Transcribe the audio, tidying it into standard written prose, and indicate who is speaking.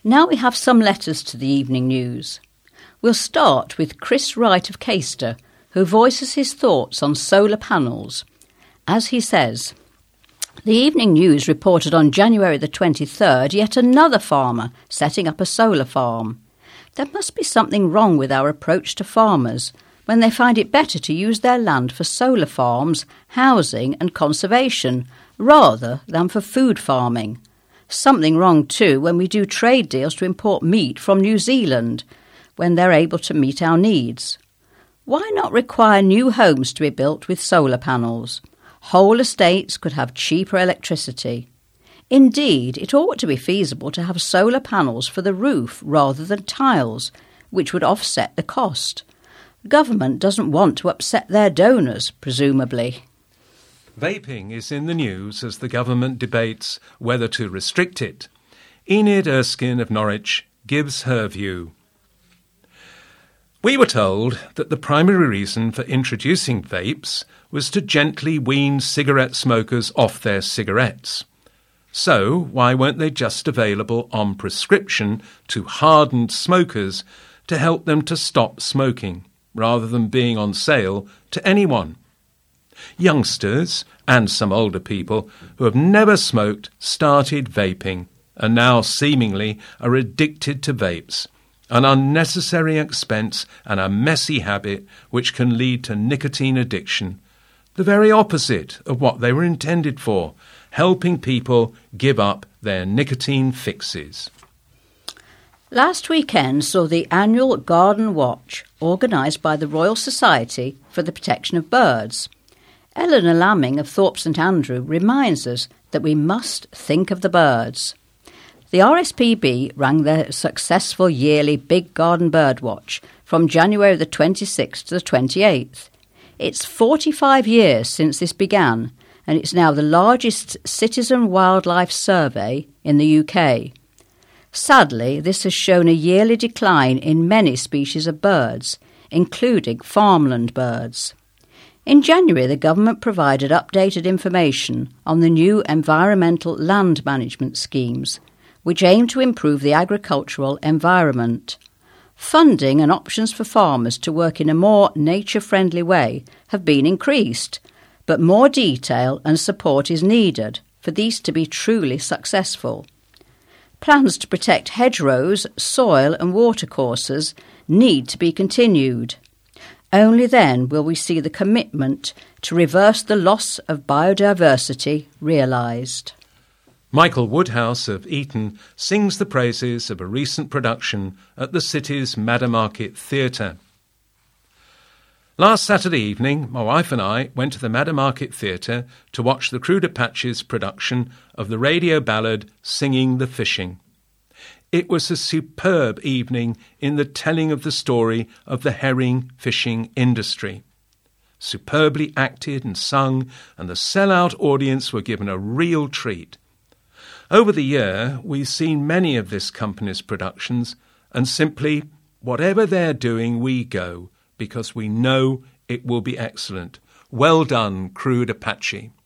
Speaker 1: Now we have some letters to the evening news. We'll start with Chris Wright of Caister, who voices his thoughts on solar panels. As he says, the Evening News reported on January the 23rd yet another farmer setting up a solar farm. There must be something wrong with our approach to farmers when they find it better to use their land for solar farms, housing and conservation, rather than for food farming. Something wrong too when we do trade deals to import meat from New Zealand, when they're able to meet our needs. Why not require new homes to be built with solar panels? Whole estates could have cheaper electricity. Indeed, it ought to be feasible to have solar panels for the roof rather than tiles, which would offset the cost. Government doesn't want to upset their donors, presumably.
Speaker 2: Vaping is in the news as the government debates whether to restrict it. Enid Erskine of Norwich gives her view. We were told that the primary reason for introducing vapes was to gently wean cigarette smokers off their cigarettes. So why weren't they just available on prescription to hardened smokers to help them to stop smoking, rather than being on sale to anyone? Youngsters and some older people who have never smoked started vaping and now seemingly are addicted to vapes, an unnecessary expense and a messy habit which can lead to nicotine addiction, the very opposite of what they were intended for, helping people give up their nicotine fixes.
Speaker 1: Last weekend saw the annual Garden Watch, organised by the Royal Society for the Protection of Birds. Eleanor Lamming of Thorpe St Andrew reminds us that we must think of the birds. The RSPB ran their successful yearly Big Garden Bird Watch from January the 26th to the 28th. It's 45 years since this began, and it's now the largest citizen wildlife survey in the UK. Sadly, this has shown a yearly decline in many species of birds, including farmland birds. In January, the government provided updated information on the new environmental land management schemes, which aim to improve the agricultural environment. Funding and options for farmers to work in a more nature-friendly way have been increased, but more detail and support is needed for these to be truly successful. Plans to protect hedgerows, soil and watercourses need to be continued. Only then will we see the commitment to reverse the loss of biodiversity realised.
Speaker 2: Michael Woodhouse of Eton sings the praises of a recent production at the city's Maddermarket Theatre. Last Saturday evening, my wife and I went to the Maddermarket Theatre to watch the Crude Apache's production of the radio ballad Singing the Fishing. It was a superb evening in the telling of the story of the herring fishing industry. Superbly acted and sung, and the sellout audience were given a real treat. Over the year, we've seen many of this company's productions, and simply, whatever they're doing, we go, because we know it will be excellent. Well done, Crude Apache.